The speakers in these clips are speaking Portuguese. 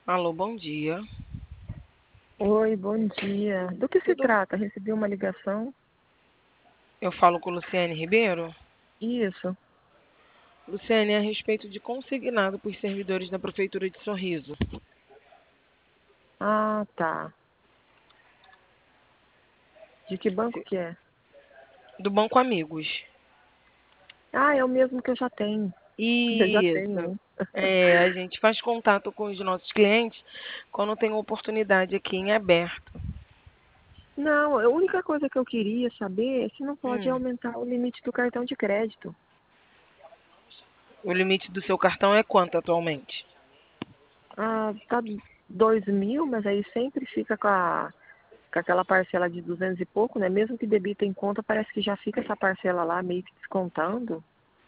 Alô, bom dia. Oi, bom dia. Do que se Tudo... trata? Recebi uma ligação? Eu falo com Luciane Ribeiro. Isso. Luciane, é a respeito de consignado por servidores da Prefeitura de Sorriso, Ah, tá. De que banco que é? do Banco Amigos. Ah, é o mesmo que eu já tenho. Eu já tenho Isso. um. A gente faz contato com os nossos clientes quando tem oportunidade aqui em aberto. Não, a única coisa que eu queria saber é se não pode Hum. aumentar o limite do cartão de crédito. O limite do seu cartão é quanto atualmente? Ah, tá 2.000, mas aí sempre fica com aquela parcela de 200 e pouco, né? Mesmo que debita em conta, parece que já fica essa parcela lá meio que descontando.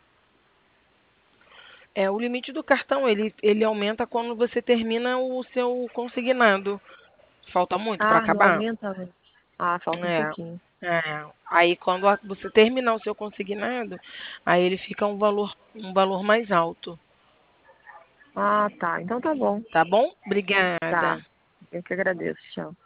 O limite do cartão, ele aumenta quando você termina o seu consignado. Falta muito para Ah, não acabar? aumenta, né? Ah, falta um É, pouquinho. Aí quando você terminar o seu consignado, aí ele fica um valor mais alto, Ah, tá. Então tá bom. tá bom? Obrigada. Tá. Eu que agradeço. Tchau.